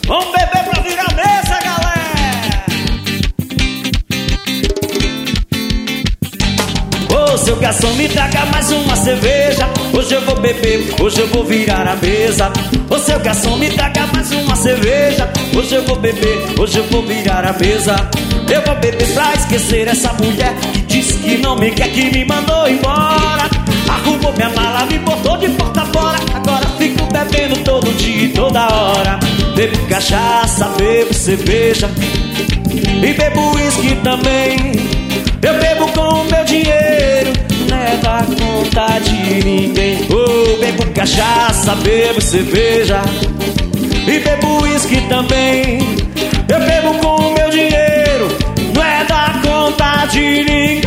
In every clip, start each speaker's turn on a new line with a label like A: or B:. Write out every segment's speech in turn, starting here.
A: Vamos beber pra virar mesa, galera. Ô, seu garçom, me traga mais uma cerveja. Hoje eu vou beber, hoje eu vou virar a mesa. Ô, seu garçom, me traga mais uma cerveja. Hoje eu vou beber, hoje eu vou virar a mesa. Eu vou beber pra esquecer essa mulher que disse que não me quer, que me mandou embora. Arrumou minha mala, me botou de porta fora. Agora fico bebendo todo dia e toda hora. Bebo cachaça, bebo cerveja e bebo uísque também. Eu bebo com o meu dinheiro, não é da conta de ninguém. Oh, bebo cachaça, bebo cerveja e bebo uísque também. Eu bebo com o meu dinheiro, não é da conta de ninguém.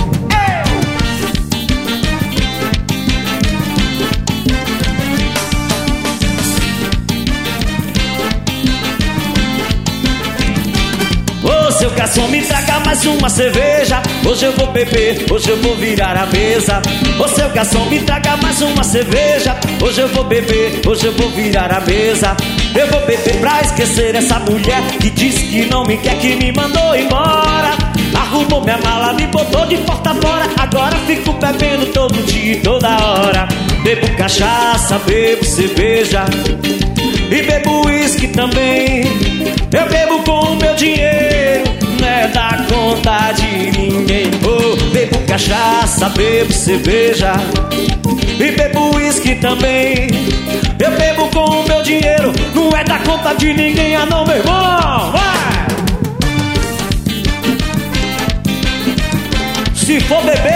A: Ô, seu garçom, me traga mais uma cerveja. Hoje eu vou beber, hoje eu vou virar a mesa. Ô, seu garçom, me traga mais uma cerveja. Hoje eu vou beber, hoje eu vou virar a mesa. Eu vou beber pra esquecer essa mulher que disse que não me quer, que me mandou embora. Arrumou minha mala, me botou de porta fora. Agora fico bebendo todo dia e toda hora. Bebo cachaça, bebo cerveja e bebo uísque também. Eu bebo com o meu dinheiro, não é da conta de ninguém. Oh, bebo cachaça, bebo cerveja e bebo uísque também. Eu bebo com o meu dinheiro, não é da conta de ninguém. Ah não, meu irmão, vai! Se for beber